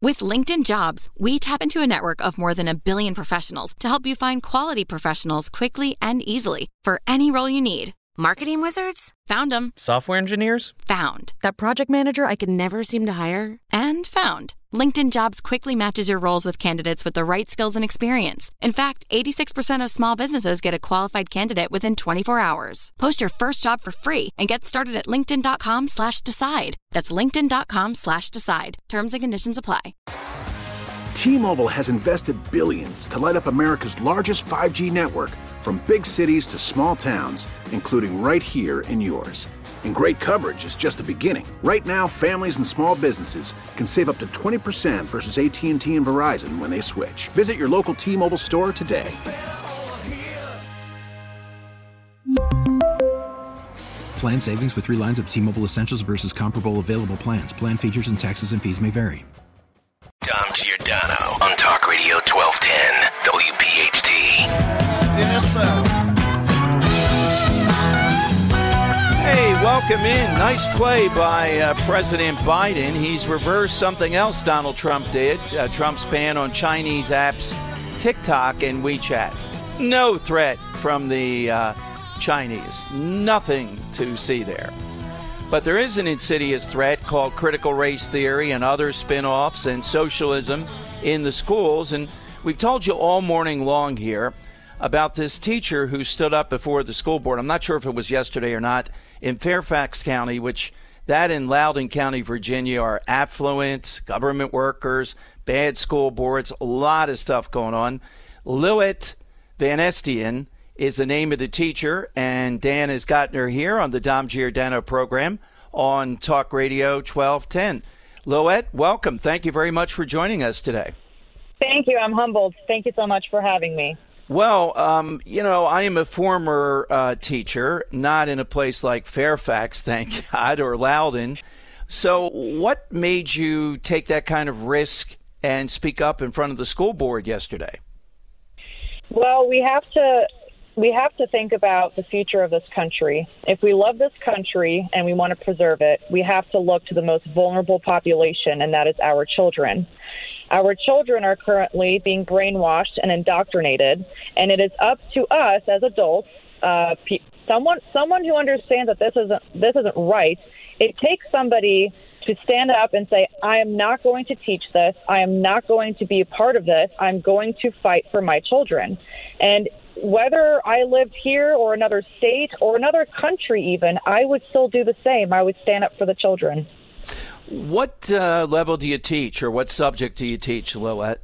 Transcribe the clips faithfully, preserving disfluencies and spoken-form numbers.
With LinkedIn Jobs, we tap into a network of more than a billion professionals to help you find quality professionals quickly and easily for any role you need. Marketing wizards? Found them. Software engineers? Found. That project manager I could never seem to hire? And found. LinkedIn Jobs quickly matches your roles with candidates with the right skills and experience. In fact, eighty-six percent of small businesses get a qualified candidate within twenty-four hours. Post your first job for free and get started at linkedin.com slash decide. That's linkedin.com slash decide. Terms and conditions apply. T-Mobile has invested billions to light up America's largest five G network, from big cities to small towns, including right here in yours. And great coverage is just the beginning. Right now, families and small businesses can save up to twenty percent versus A T and T and Verizon when they switch. Visit your local T-Mobile store today. Plan savings with three lines of T-Mobile Essentials versus comparable available plans. Plan features and taxes and fees may vary. Dom Giordano on Talk Radio twelve ten W P H T. Yes, sir. Hey, welcome in. Nice play by uh, President Biden. He's reversed something else Donald Trump did. Uh, Trump's ban on Chinese apps, TikTok and WeChat. No threat from the uh, Chinese. Nothing to see there. But there is an insidious threat called critical race theory and other spin-offs and socialism in the schools. And we've told you all morning long here about this teacher who stood up before the school board. I'm not sure if it was yesterday or not, in Fairfax County, which that in Loudoun County, Virginia, are affluent government workers, bad school boards, a lot of stuff going on. Lilith Van Estian is the name of the teacher, and Dan has gotten her here on the Dom Giordano program on Talk Radio twelve ten. Lilith, welcome. Thank you very much for joining us today. Thank you. I'm humbled. Thank you so much for having me. Well, um, you know, I am a former uh, teacher, not in a place like Fairfax, thank God, or Loudoun. So what made you take that kind of risk and speak up in front of the school board yesterday? Well, we have to we have to think about the future of this country. If we love this country and we want to preserve it, we have to look to the most vulnerable population, and that is our children. Our children are currently being brainwashed and indoctrinated, and it is up to us as adults, uh, pe- someone someone who understands that this isn't this isn't right. It takes somebody to stand up and say, I am not going to teach this. I am not going to be a part of this. I'm going to fight for my children. And whether I lived here or another state or another country even, I would still do the same. I would stand up for the children. What uh, level do you teach, or what subject do you teach, Lilith?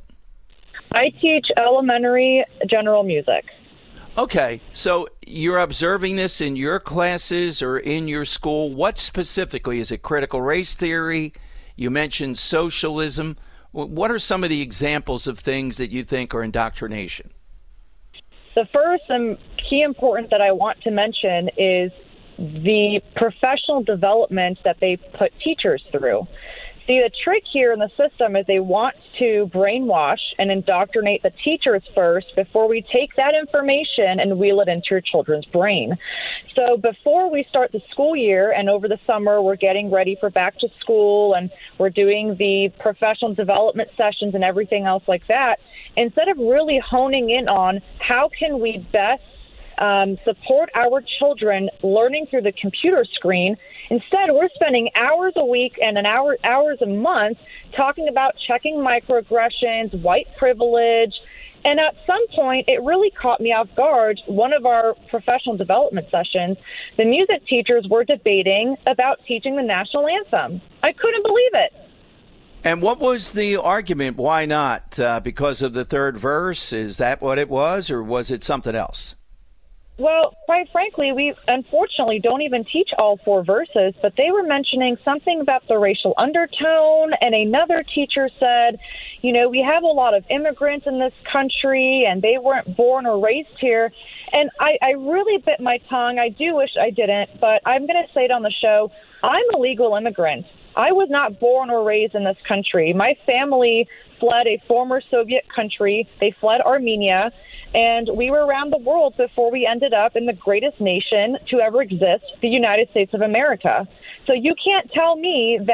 I teach elementary general music. Okay, so you're observing this in your classes or in your school. What specifically? Is it critical race theory? You mentioned socialism. What are some of the examples of things that you think are indoctrination? The first and key important that I want to mention is the professional development that they put teachers through. See, the trick here in the system is they want to brainwash and indoctrinate the teachers first before we take that information and wheel it into your children's brain. So before we start the school year, and over the summer we're getting ready for back to school and we're doing the professional development sessions and everything else like that, instead of really honing in on how can we best Um, support our children learning through the computer screen. Instead, we're spending hours a week and an hour, hours a month talking about checking microaggressions, white privilege. And at some point, it really caught me off guard. One of our professional development sessions, the music teachers were debating about teaching the national anthem. I couldn't believe it. And what was the argument? Why not? Uh, because of the third verse? Is that what it was, or was it something else? Well, quite frankly, we unfortunately don't even teach all four verses, but they were mentioning something about the racial undertone, and another teacher said, you know, we have a lot of immigrants in this country, and they weren't born or raised here. And I, I really bit my tongue. I do wish I didn't, but I'm going to say it on the show. I'm a legal immigrant. I was not born or raised in this country. My family fled a former Soviet country. They fled Armenia. And we were around the world before we ended up in the greatest nation to ever exist, the United States of America. So you can't tell me that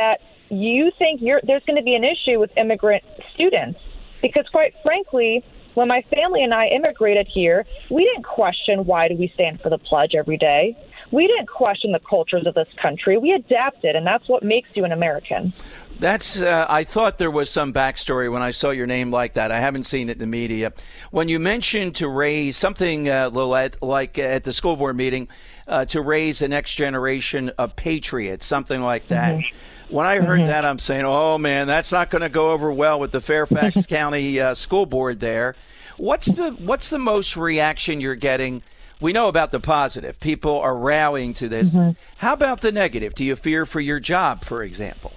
you think you're, there's going to be an issue with immigrant students. Because quite frankly, when my family and I immigrated here, we didn't question why do we stand for the pledge every day. We didn't question the cultures of this country. We adapted, and that's what makes you an American. That's. Uh, I thought there was some backstory when I saw your name like that. I haven't seen it in the media. When you mentioned to raise something, uh, Lillette, like at the school board meeting, uh, to raise the next generation of patriots, something like that. Mm-hmm. When I heard mm-hmm. that, I'm saying, oh, man, that's not going to go over well with the Fairfax County uh, School Board there. What's the What's the most reaction you're getting? We know about the positive. People are rallying to this. Mm-hmm. How about the negative? Do you fear for your job, for example?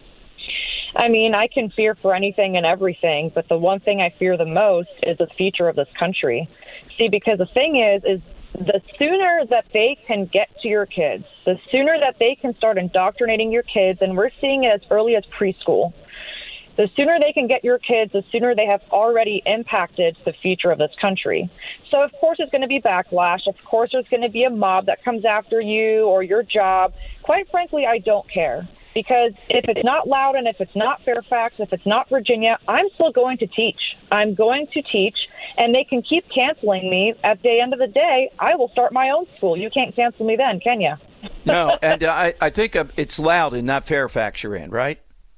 I mean, I can fear for anything and everything, but the one thing I fear the most is the future of this country. See, because the thing is, is the sooner that they can get to your kids, the sooner that they can start indoctrinating your kids, and we're seeing it as early as preschool, the sooner they can get your kids, the sooner they have already impacted the future of this country. So, of course, it's going to be backlash. Of course, there's going to be a mob that comes after you or your job. Quite frankly, I don't care. Because if it's not Loudoun, if it's not Fairfax, if it's not Virginia, I'm still going to teach. I'm going to teach, and they can keep canceling me. At the end of the day, I will start my own school. You can't cancel me then, can you? No, and uh, I, I think uh, it's Loudoun, not Fairfax you're in, right?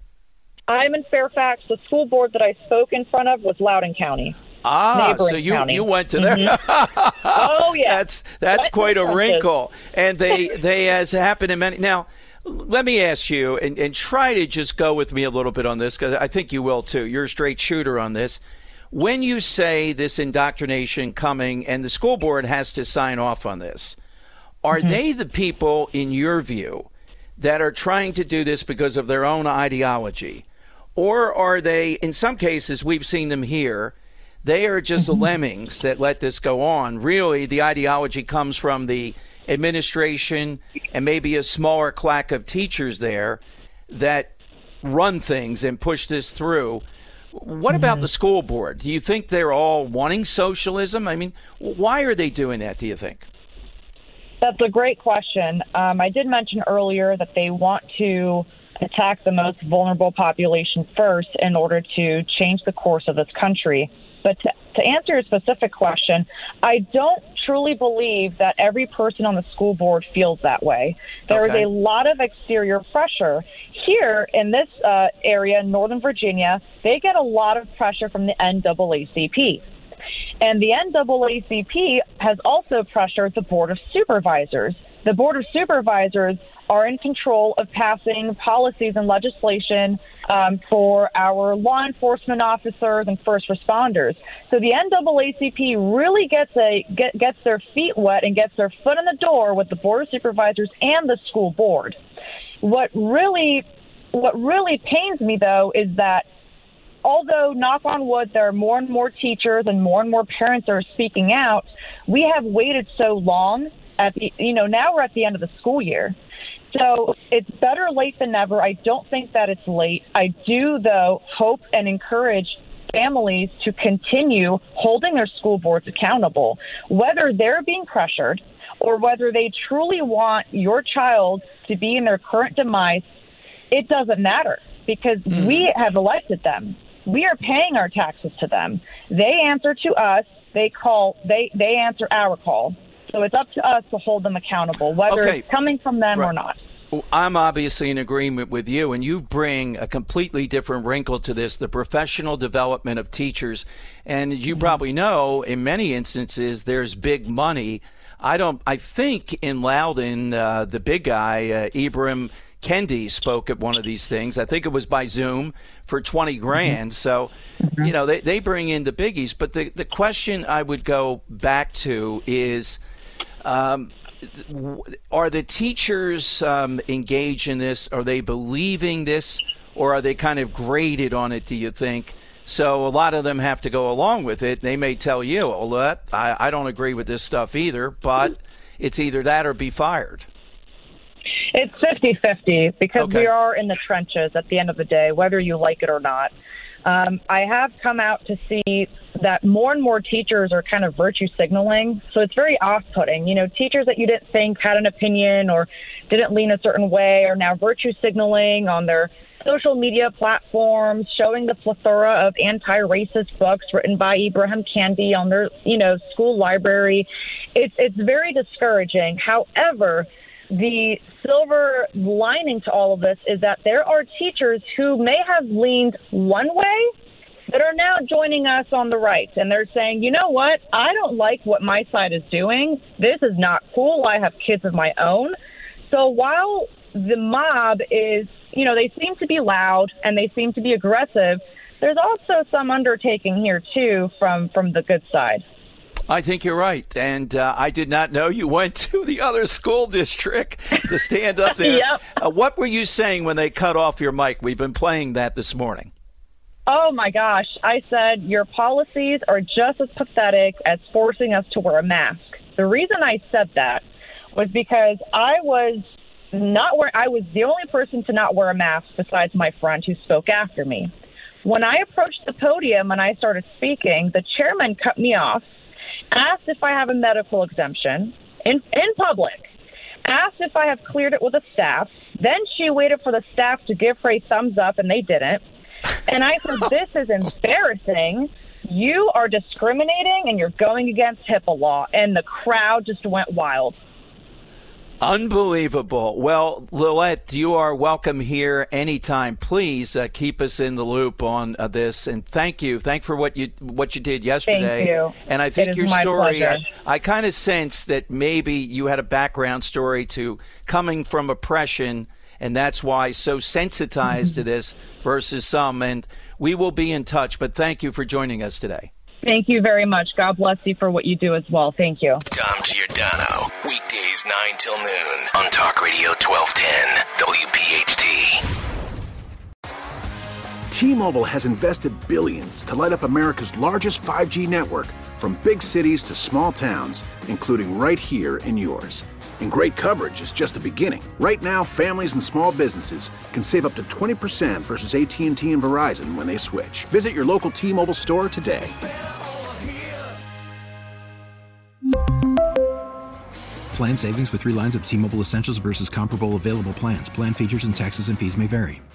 I'm in Fairfax. The school board that I spoke in front of was Loudoun County. Ah, so you county. you went to there. Mm-hmm. Oh, yeah. That's that's Went quite a trenches. wrinkle. And they, they as happened in many. Now, let me ask you, and, and try to just go with me a little bit on this, because I think you will too. You're a straight shooter on this. When you say this indoctrination coming and the school board has to sign off on this, are mm-hmm. they the people, in your view, that are trying to do this because of their own ideology? Or are they, in some cases, we've seen them here, they are just mm-hmm. lemmings that let this go on? Really, the ideology comes from the administration and maybe a smaller claque of teachers there that run things and push this through. What mm-hmm. about the school board? Do you think they're all wanting socialism? I mean, why are they doing that, do you think? That's a great question. Um, I did mention earlier that they want to attack the most vulnerable population first in order to change the course of this country. But to, to answer your specific question, I don't truly believe that every person on the school board feels that way. There okay. is a lot of exterior pressure. Here in this uh, area, Northern Virginia, they get a lot of pressure from the N double A C P. And the N double A C P has also pressured the Board of Supervisors. The Board of Supervisors are in control of passing policies and legislation um, for our law enforcement officers and first responders. So the N double A C P really gets a get, gets their feet wet and gets their foot in the door with the Board of Supervisors and the school board. What really, what really pains me, though, is that although, knock on wood, there are more and more teachers and more and more parents are speaking out, we have waited so long. At the, you know, now we're at the end of the school year. So it's better late than never. I don't think that it's late. I do, though, hope and encourage families to continue holding their school boards accountable, whether they're being pressured or whether they truly want your child to be in their current demise. It doesn't matter because mm. we have elected them. We are paying our taxes to them. They answer to us. They call. They, they answer our call. So it's up to us to hold them accountable, whether okay. it's coming from them right. or not. I'm obviously in agreement with you, and you bring a completely different wrinkle to this, the professional development of teachers. And you mm-hmm. probably know, in many instances, there's big money. I don't. I think in Loudoun, uh, the big guy, uh, Ibram Kendi, spoke at one of these things. I think it was by Zoom for twenty grand. Mm-hmm. So, mm-hmm. you know, they, they bring in the biggies. But the, the question I would go back to is, Um, are the teachers um, engaged in this? Are they believing this? Or are they kind of graded on it, do you think? So a lot of them have to go along with it. They may tell you, oh, I, I don't agree with this stuff either, but it's either that or be fired. It's fifty-fifty because okay. we are in the trenches at the end of the day, whether you like it or not. Um, I have come out to see that more and more teachers are kind of virtue signaling. So it's very off-putting. You know, teachers that you didn't think had an opinion or didn't lean a certain way are now virtue signaling on their social media platforms, showing the plethora of anti-racist books written by Ibrahim Kendi on their, you know, school library. It's it's very discouraging. However, the silver lining to all of this is that there are teachers who may have leaned one way that are now joining us on the right. And they're saying, you know what? I don't like what my side is doing. This is not cool. I have kids of my own. So while the mob is, you know, they seem to be loud and they seem to be aggressive, there's also some undertaking here, too, from, from the good side. I think you're right. And uh, I did not know you went to the other school district to stand up there. Yep. Uh, what were you saying when they cut off your mic? We've been playing that this morning. Oh, my gosh. I said, your policies are just as pathetic as forcing us to wear a mask. The reason I said that was because I was not wearing, I was the only person to not wear a mask besides my friend who spoke after me. When I approached the podium and I started speaking, the chairman cut me off, asked if I have a medical exemption in, in public, asked if I have cleared it with the staff. Then she waited for the staff to give her a thumbs up, and they didn't. And I said, this is embarrassing. You are discriminating, and you're going against HIPAA law. And the crowd just went wild. Unbelievable. Well, Lillette, you are welcome here anytime. Please uh, keep us in the loop on uh, this, and thank you. Thank for what you what you did yesterday. Thank you. And I think it is your my story, pleasure. I, I kind of sense that maybe you had a background story to coming from oppression, and that's why so sensitized mm-hmm. to this versus some. And we will be in touch, but thank you for joining us today. Thank you very much. God bless you for what you do as well. Thank you. Dom Giordano, weekdays nine till noon on Talk Radio twelve ten W P H T. T-Mobile has invested billions to light up America's largest five G network, from big cities to small towns, including right here in yours. And great coverage is just the beginning. Right now, families and small businesses can save up to twenty percent versus A T and T and Verizon when they switch. Visit your local T-Mobile store today. Plan savings with three lines of T-Mobile Essentials versus comparable available plans. Plan features and taxes and fees may vary.